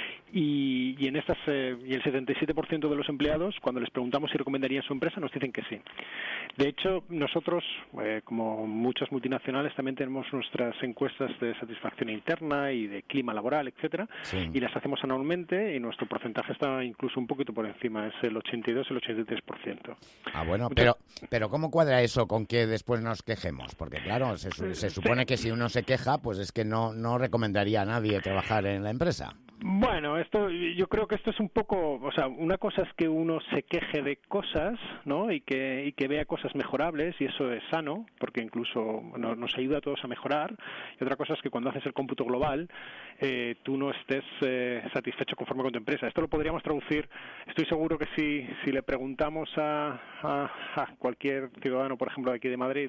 y en estas y el 77% de los empleados, cuando les preguntamos si recomendarían su empresa, nos dicen que sí. De hecho, nosotros, como muchas multinacionales, también tenemos nuestras encuestas de satisfacción interna y de clima laboral, etcétera, y las hacemos anualmente, y nuestro porcentaje está incluso un poquito por encima, es el 82, el 83%. Ah, bueno, pero ¿cómo cuadra eso con que después nos quejemos? Porque claro, se supone que si uno se queja, pues es que no recomendaría a nadie trabajar en la empresa. Bueno, yo creo que esto es un poco, o sea, una cosa es que uno se queje de cosas, ¿no? Y que vea cosas mejorables, y eso es sano, porque incluso nos ayuda a todos a mejorar. Y otra cosa es que cuando haces el cómputo global, tú no estés satisfecho conforme con tu empresa. Esto lo podríamos traducir, estoy seguro que si le preguntamos a cualquier ciudadano, por ejemplo, de aquí de Madrid,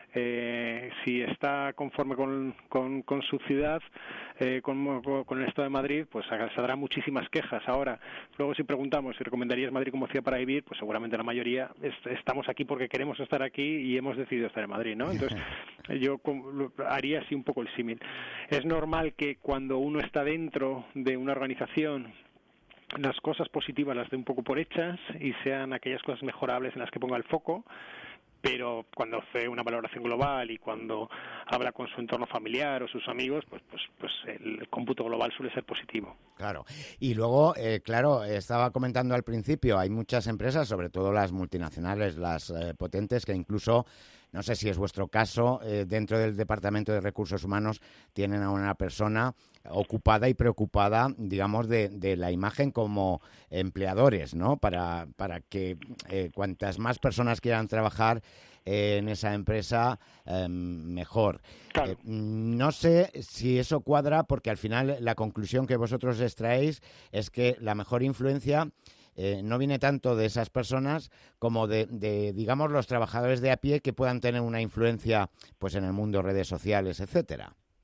si está conforme con su ciudad, con el Estado de Madrid, pues saldrán muchísimas quejas. Ahora, luego si preguntamos si recomendarías Madrid como ciudad para vivir, pues seguramente la mayoría estamos aquí porque queremos estar aquí y hemos decidido estar en Madrid, ¿no? Entonces, yo haría así un poco el símil. Es normal que cuando uno está dentro de una organización, las cosas positivas las dé un poco por hechas y sean aquellas cosas mejorables en las que ponga el foco, pero cuando hace una valoración global y cuando habla con su entorno familiar o sus amigos, pues el cómputo global suele ser positivo. Claro. Y luego, claro, estaba comentando al principio, hay muchas empresas, sobre todo las multinacionales, las potentes, que incluso, no sé si es vuestro caso, dentro del Departamento de Recursos Humanos tienen a una persona ocupada y preocupada, digamos, de la imagen como empleadores, ¿no? Para que cuantas más personas quieran trabajar en esa empresa, mejor. Claro. No sé si eso cuadra, porque al final la conclusión que vosotros extraéis es que la mejor influencia no viene tanto de esas personas como de, digamos, los trabajadores de a pie que puedan tener una influencia pues en el mundo redes sociales, etcétera.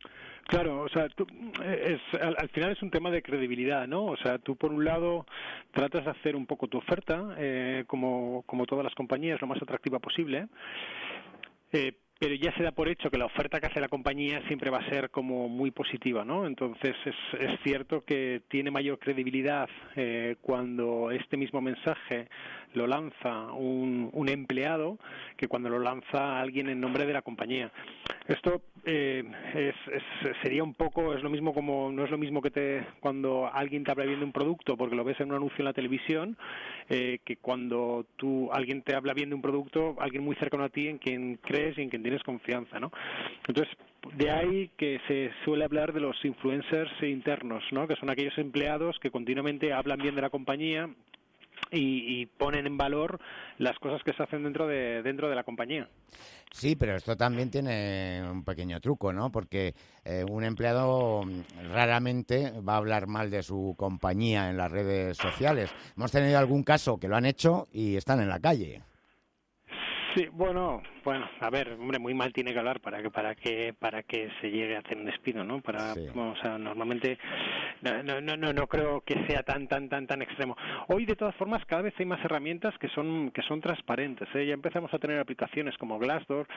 Claro, o sea, al final es un tema de credibilidad, ¿no? O sea, tú por un lado tratas de hacer un poco tu oferta, como todas las compañías, lo más atractiva posible, pero ya se da por hecho que la oferta que hace la compañía siempre va a ser como muy positiva, ¿no? Entonces es cierto que tiene mayor credibilidad cuando este mismo mensaje lo lanza un empleado que cuando lo lanza alguien en nombre de la compañía. Esto sería un poco, es lo mismo como, no es lo mismo que cuando alguien te habla bien de un producto porque lo ves en un anuncio en la televisión, que cuando alguien te habla bien de un producto, alguien muy cercano a ti en quien crees y en quien tienes confianza, ¿no? Entonces, de ahí que se suele hablar de los influencers internos, ¿no? Que son aquellos empleados que continuamente hablan bien de la compañía y ponen en valor las cosas que se hacen dentro de la compañía. Sí, pero esto también tiene un pequeño truco, ¿no? Porque un empleado raramente va a hablar mal de su compañía en las redes sociales. Hemos tenido algún caso que lo han hecho y están en la calle. Sí, bueno, a ver, hombre, muy mal tiene que hablar para que se llegue a hacer un despido, ¿no? Sí. O sea, normalmente no creo que sea tan extremo. Hoy, de todas formas, cada vez hay más herramientas que son transparentes, ¿eh? Ya empezamos a tener aplicaciones como Glassdoor,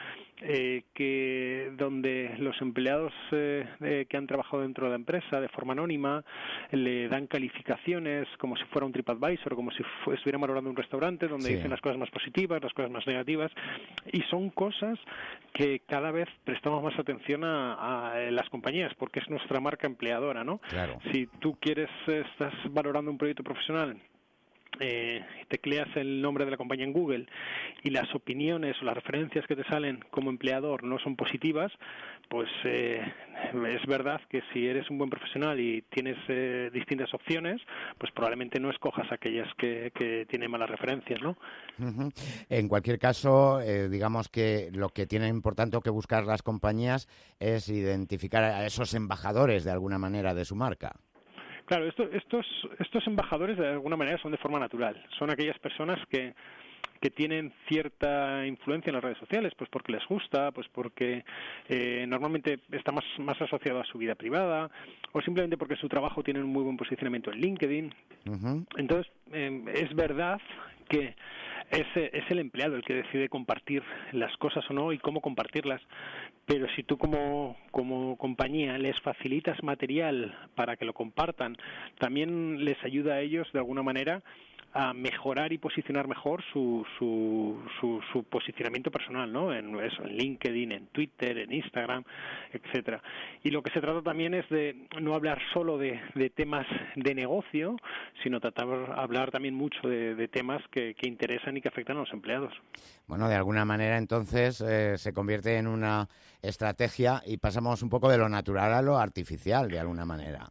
donde los empleados que han trabajado dentro de la empresa de forma anónima le dan calificaciones como si fuera un TripAdvisor, como si estuvieran valorando un restaurante, donde dicen las cosas más positivas, las cosas más negativas, y son cosas que cada vez prestamos más atención a las compañías, porque es nuestra marca empleadora, ¿no? Claro. Si tú estás valorando un proyecto profesional, tecleas el nombre de la compañía en Google y las opiniones o las referencias que te salen como empleador no son positivas, pues es verdad que si eres un buen profesional y tienes distintas opciones, pues probablemente no escojas aquellas que tienen malas referencias, ¿no? Uh-huh. En cualquier caso, digamos que lo que tienen por tanto que buscar las compañías es identificar a esos embajadores de alguna manera de su marca. Claro, estos embajadores de alguna manera son de forma natural. Son aquellas personas que tienen cierta influencia en las redes sociales, pues porque les gusta, pues porque normalmente está más asociado a su vida privada, o simplemente porque su trabajo tiene un muy buen posicionamiento en LinkedIn. Uh-huh. Entonces, es verdad que es el empleado el que decide compartir las cosas o no y cómo compartirlas, pero si tú como compañía les facilitas material para que lo compartan, también les ayuda a ellos de alguna manera a mejorar y posicionar mejor su posicionamiento personal, ¿no? En LinkedIn, en Twitter, en Instagram, etcétera. Y lo que se trata también es de no hablar solo de temas de negocio, sino hablar también mucho de temas que interesan y que afectan a los empleados. Bueno, de alguna manera entonces se convierte en una estrategia y pasamos un poco de lo natural a lo artificial, de alguna manera.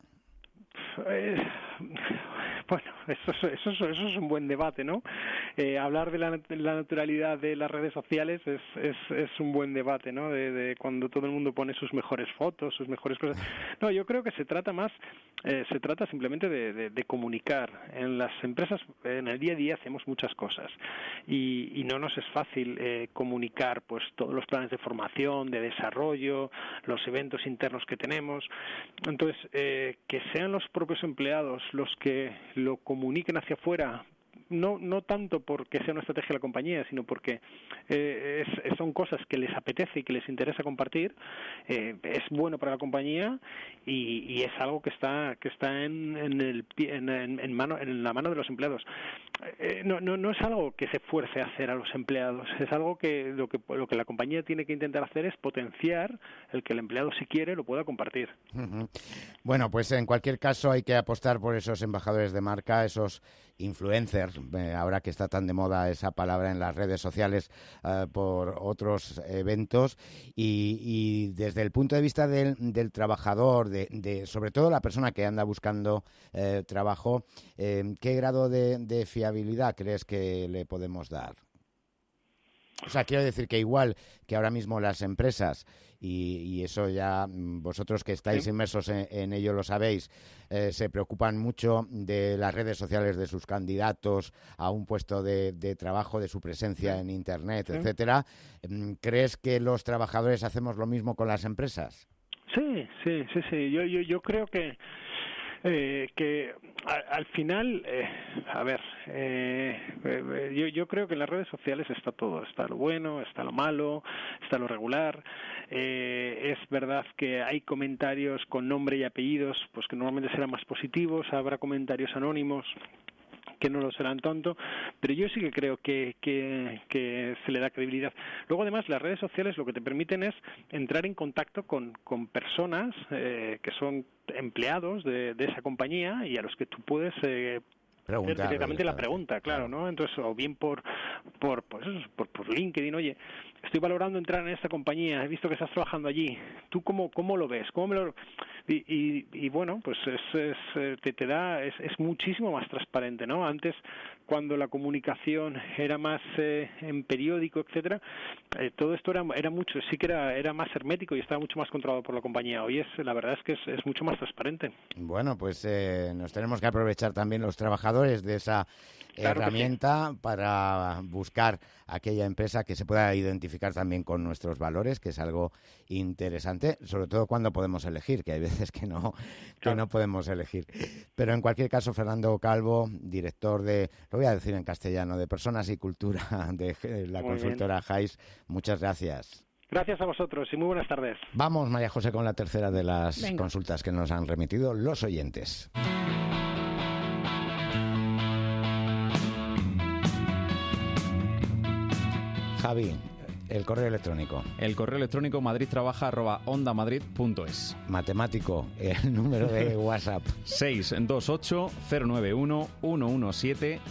Bueno, eso es un buen debate, ¿no? Hablar de la naturalidad de las redes sociales es un buen debate, ¿no? De cuando todo el mundo pone sus mejores fotos, sus mejores cosas. No, yo creo que se trata simplemente de comunicar. En las empresas, en el día a día hacemos muchas cosas y no nos es fácil comunicar pues todos los planes de formación, de desarrollo, los eventos internos que tenemos. Entonces, que sean los propios empleados los que lo comuniquen hacia afuera, no tanto porque sea una estrategia de la compañía, sino porque son cosas que les apetece y que les interesa compartir, es bueno para la compañía y es algo que está en la mano de los empleados. No es algo que se fuerce a hacer a los empleados, es algo que lo que la compañía tiene que intentar hacer es potenciar el que el empleado, si quiere, lo pueda compartir. Uh-huh. Bueno, pues en cualquier caso hay que apostar por esos embajadores de marca, esos influencers, ahora que está tan de moda esa palabra en las redes sociales, por otros eventos y desde el punto de vista del trabajador, de sobre todo la persona que anda buscando trabajo, ¿qué grado de fiabilidad crees que le podemos dar? O sea, quiero decir que igual que ahora mismo las empresas, y eso ya vosotros que estáis inmersos en ello lo sabéis, se preocupan mucho de las redes sociales de sus candidatos a un puesto de trabajo, de su presencia en Internet, etcétera. ¿Crees que los trabajadores hacemos lo mismo con las empresas? Sí. Yo creo que al final, yo creo que en las redes sociales está todo, está lo bueno, está lo malo, está lo regular. Es verdad que hay comentarios con nombre y apellidos, pues que normalmente serán más positivos, habrá comentarios anónimos que no lo serán tanto, pero yo sí que creo que se le da credibilidad. Luego, además, las redes sociales lo que te permiten es entrar en contacto con personas que son empleados de esa compañía y a los que tú puedes hacer directamente la pregunta, claro, ¿no? Entonces, o bien por LinkedIn, oye, estoy valorando entrar en esta compañía, he visto que estás trabajando allí, ¿tú cómo lo ves? Y bueno, pues es muchísimo más transparente, ¿no? Antes, cuando la comunicación era más en periódico, etcétera, todo esto era mucho, sí que era más hermético y estaba mucho más controlado por la compañía. Hoy la verdad es que es mucho más transparente. Bueno, pues nos tenemos que aprovechar también los trabajadores de esa herramienta para buscar aquella empresa que se pueda identificar también con nuestros valores, que es algo interesante, sobre todo cuando podemos elegir, que hay veces que no podemos elegir. Pero en cualquier caso, Fernando Calvo, director lo voy a decir en castellano, de Personas y Cultura de la consultora Hays, muchas gracias. Gracias a vosotros y muy buenas tardes. Vamos, María José, con la tercera de las consultas que nos han remitido los oyentes. Javi, el correo electrónico. El correo electrónico madridtrabaja@ondamadrid.es. Matemático, el número de WhatsApp. 628-091-117,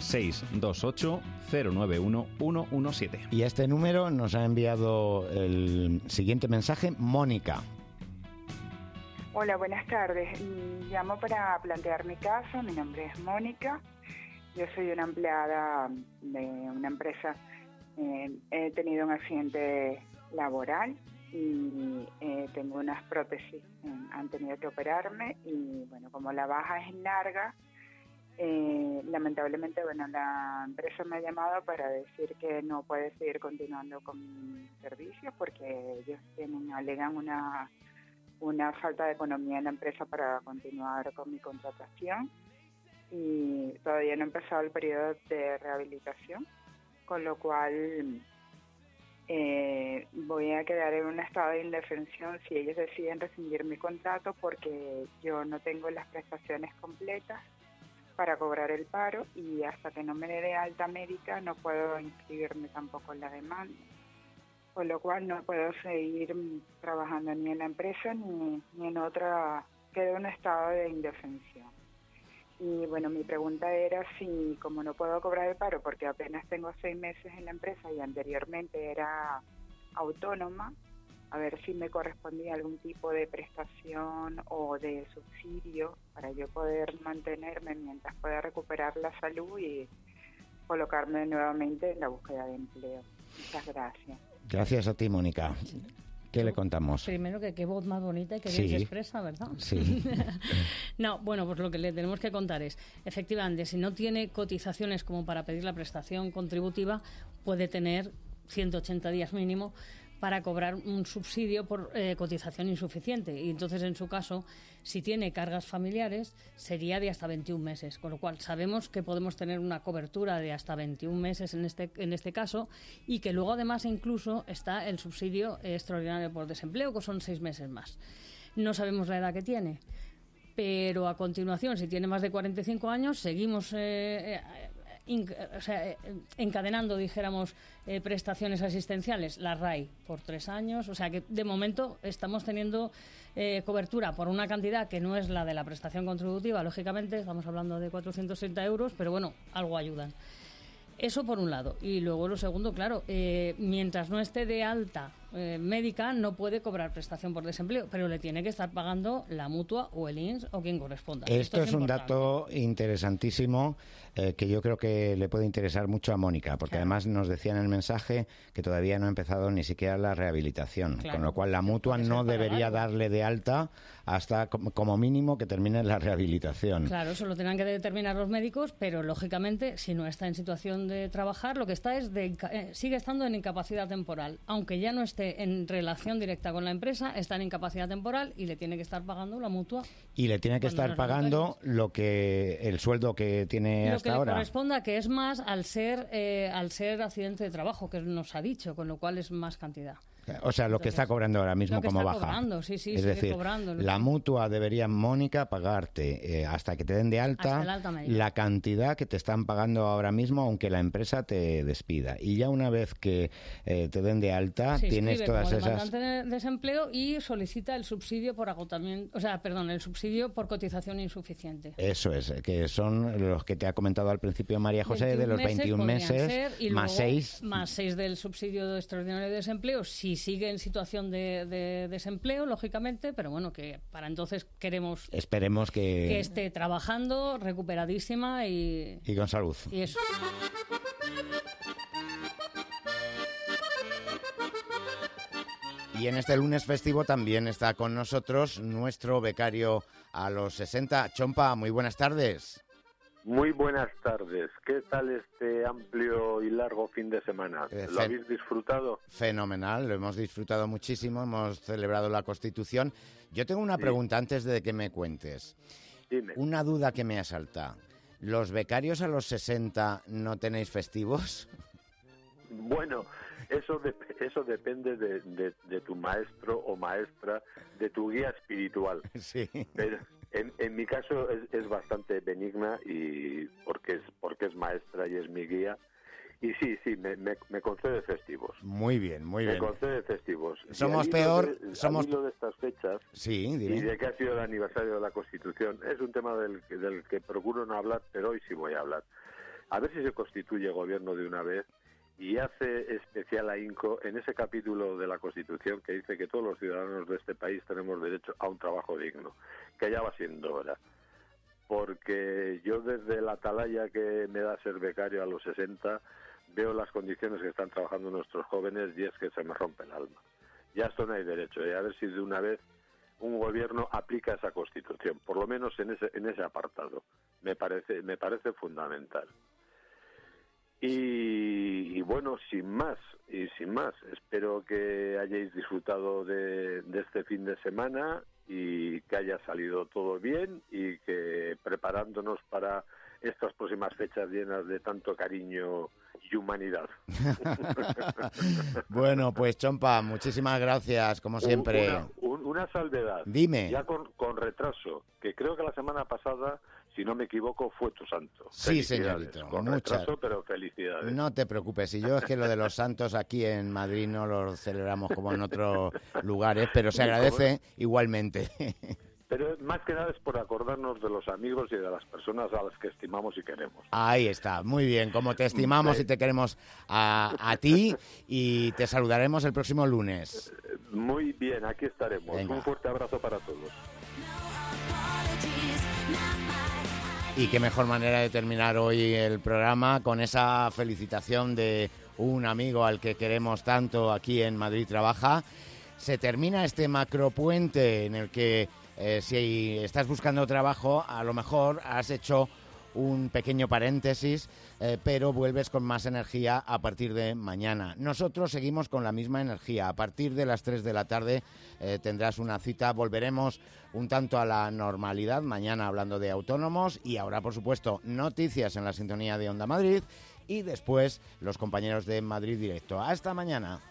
628-091-117. Y a este número nos ha enviado el siguiente mensaje, Mónica. Hola, buenas tardes. Llamo para plantear mi caso. Mi nombre es Mónica. Yo soy una empleada de una empresa. He tenido un accidente laboral y tengo unas prótesis. Han tenido que operarme y, bueno, como la baja es larga, lamentablemente, bueno, la empresa me ha llamado para decir que no puede seguir continuando con mi servicio porque ellos alegan una falta de economía en la empresa para continuar con mi contratación y todavía no ha empezado el periodo de rehabilitación. Con lo cual voy a quedar en un estado de indefensión si ellos deciden rescindir mi contrato porque yo no tengo las prestaciones completas para cobrar el paro y hasta que no me dé alta médica no puedo inscribirme tampoco en la demanda. Con lo cual no puedo seguir trabajando ni en la empresa ni en otra, quedo en un estado de indefensión. Y bueno, mi pregunta era si, como no puedo cobrar el paro porque apenas tengo 6 meses en la empresa y anteriormente era autónoma, a ver si me correspondía algún tipo de prestación o de subsidio para yo poder mantenerme mientras pueda recuperar la salud y colocarme nuevamente en la búsqueda de empleo. Muchas gracias. Gracias a ti, Mónica. ¿Qué le contamos? Primero, que qué voz más bonita y que bien se expresa, ¿verdad? Sí. No, bueno, pues lo que le tenemos que contar es, efectivamente, si no tiene cotizaciones como para pedir la prestación contributiva, puede tener 180 días mínimo para cobrar un subsidio por cotización insuficiente. Y entonces, en su caso, si tiene cargas familiares, sería de hasta 21 meses. Con lo cual, sabemos que podemos tener una cobertura de hasta 21 meses en este caso y que luego, además, incluso está el subsidio extraordinario por desempleo, que son 6 meses más. No sabemos la edad que tiene, pero a continuación, si tiene más de 45 años, seguimos encadenando, dijéramos, prestaciones asistenciales, la RAI por 3 años, o sea que de momento estamos teniendo cobertura por una cantidad que no es la de la prestación contributiva, lógicamente estamos hablando de 460 euros, pero bueno, algo ayudan. Eso por un lado. Y luego lo segundo, claro, mientras no esté de alta médica, no puede cobrar prestación por desempleo, pero le tiene que estar pagando la Mutua o el INS o quien corresponda. Esto es un dato interesantísimo que yo creo que le puede interesar mucho a Mónica, porque además nos decía en el mensaje que todavía no ha empezado ni siquiera la rehabilitación, con lo cual la Mutua no debería darle de alta hasta como mínimo que termine la rehabilitación. Claro, eso lo tendrán que determinar los médicos, pero lógicamente si no está en situación de trabajar, lo que está es sigue estando en incapacidad temporal, aunque ya no esté esté en relación directa con la empresa, está en incapacidad temporal y le tiene que estar pagando la mutua. Y le tiene que estar pagando el sueldo que tiene hasta ahora. Lo que le corresponda, que es más al ser accidente de trabajo, que nos ha dicho, con lo cual es más cantidad. O sea, lo que está cobrando ahora mismo como baja. Cobrando, sí, es decir, cobrando. La mutua debería, Mónica, pagarte hasta que te den de alta la cantidad que te están pagando ahora mismo, aunque la empresa te despida. Y ya una vez que te den de alta, tienes todas como esas... demandante de desempleo y solicita el subsidio por agotamiento, el subsidio por cotización insuficiente. Eso es, que son los que te ha comentado al principio María José, de los 21 meses más 6. Más 6 del subsidio extraordinario de desempleo, si sigue en situación de desempleo, lógicamente, pero bueno, que para entonces esperemos que esté trabajando, recuperadísima y con salud. Y eso. Y en este lunes festivo también está con nosotros nuestro becario a los 60. Chompa, muy buenas tardes. Muy buenas tardes. ¿Qué tal este amplio y largo fin de semana? ¿Lo habéis disfrutado? Fenomenal, lo hemos disfrutado muchísimo, hemos celebrado la Constitución. Yo tengo una pregunta antes de que me cuentes. Dime. Una duda que me asalta. ¿Los becarios a los 60 no tenéis festivos? Bueno, eso depende de tu maestro o maestra, de tu guía espiritual. Sí. Pero en mi caso es bastante benigna y porque es maestra y es mi guía. Y sí, me concede festivos. Muy bien, muy bien. Me concede festivos. Somos al hilo de estas fechas, sí, dime. Y de que ha sido el aniversario de la Constitución, es un tema del que procuro no hablar, pero hoy sí voy a hablar. A ver si se constituye gobierno de una vez y hace especial ahínco en ese capítulo de la Constitución que dice que todos los ciudadanos de este país tenemos derecho a un trabajo digno, que ya va siendo hora. Porque yo desde la atalaya que me da ser becario a los 60 veo las condiciones que están trabajando nuestros jóvenes y es que se me rompe el alma. Ya esto no hay derecho, y a ver si de una vez un gobierno aplica esa Constitución, por lo menos en ese apartado. Me parece fundamental. Y bueno, sin más, espero que hayáis disfrutado de este fin de semana y que haya salido todo bien y que preparándonos para estas próximas fechas llenas de tanto cariño y humanidad. Bueno, pues Chompa, muchísimas gracias, como siempre. Una salvedad. Dime. Ya con retraso, que creo que la semana pasada, si no me equivoco, fue tu santo. Sí, señorito. Con retraso, pero felicidades. No te preocupes, y yo es que lo de los santos aquí en Madrid no lo celebramos como en otros lugares, pero se agradece igualmente. Pero más que nada es por acordarnos de los amigos y de las personas a las que estimamos y queremos. Ahí está, muy bien. Como te estimamos y te queremos a ti, y te saludaremos el próximo lunes. Muy bien, aquí estaremos. Venga. Un fuerte abrazo para todos. Y qué mejor manera de terminar hoy el programa con esa felicitación de un amigo al que queremos tanto aquí en Madrid Trabaja. Se termina este macropuente en el que si estás buscando trabajo, a lo mejor has hecho un pequeño paréntesis, pero vuelves con más energía a partir de mañana. Nosotros seguimos con la misma energía. A partir de las 3 de la tarde tendrás una cita. Volveremos un tanto a la normalidad, mañana hablando de autónomos, y ahora, por supuesto, noticias en la sintonía de Onda Madrid, y después los compañeros de Madrid Directo. Hasta mañana.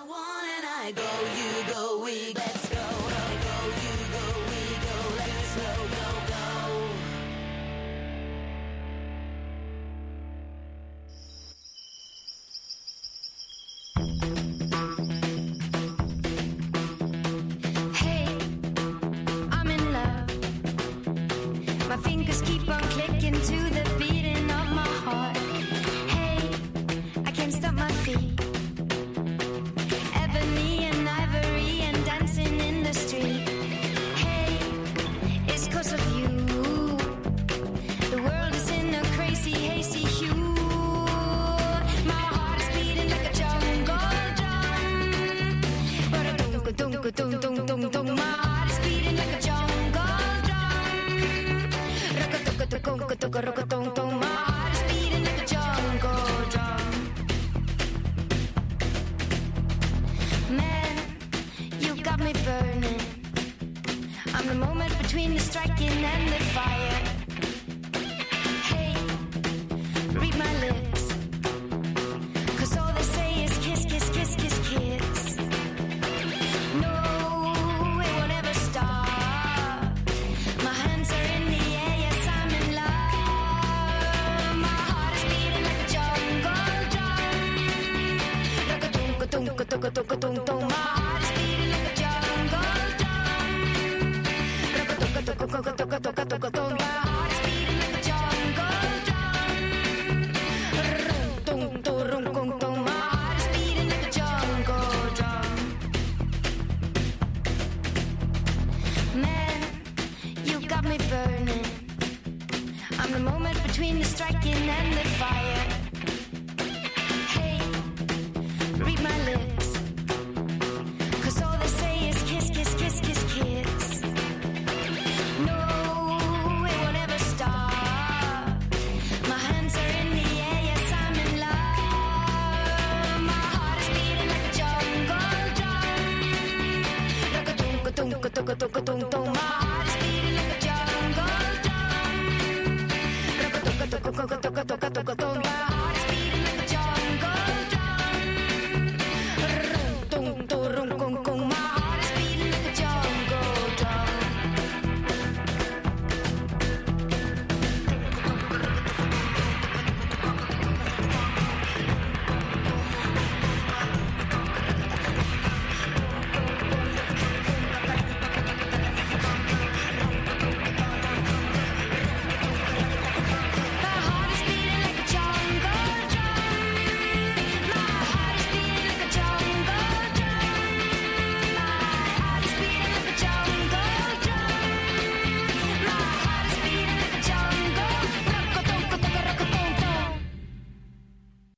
My fingers keep on clicking to the beating of my heart. Hey, I can't stop my feet. Ebony and ivory and dancing in the street. Hey, it's 'cause of you. The world is in a crazy, hazy hue. My heart is beating like a jungle drum. Ba-da-dum-ka-dum-ka-dum-dum-dum-dum. My heart is beating like a jungle drum. My heart is beating like a jungle drum. Tung, tung, tung, tung, tung, tung, tung,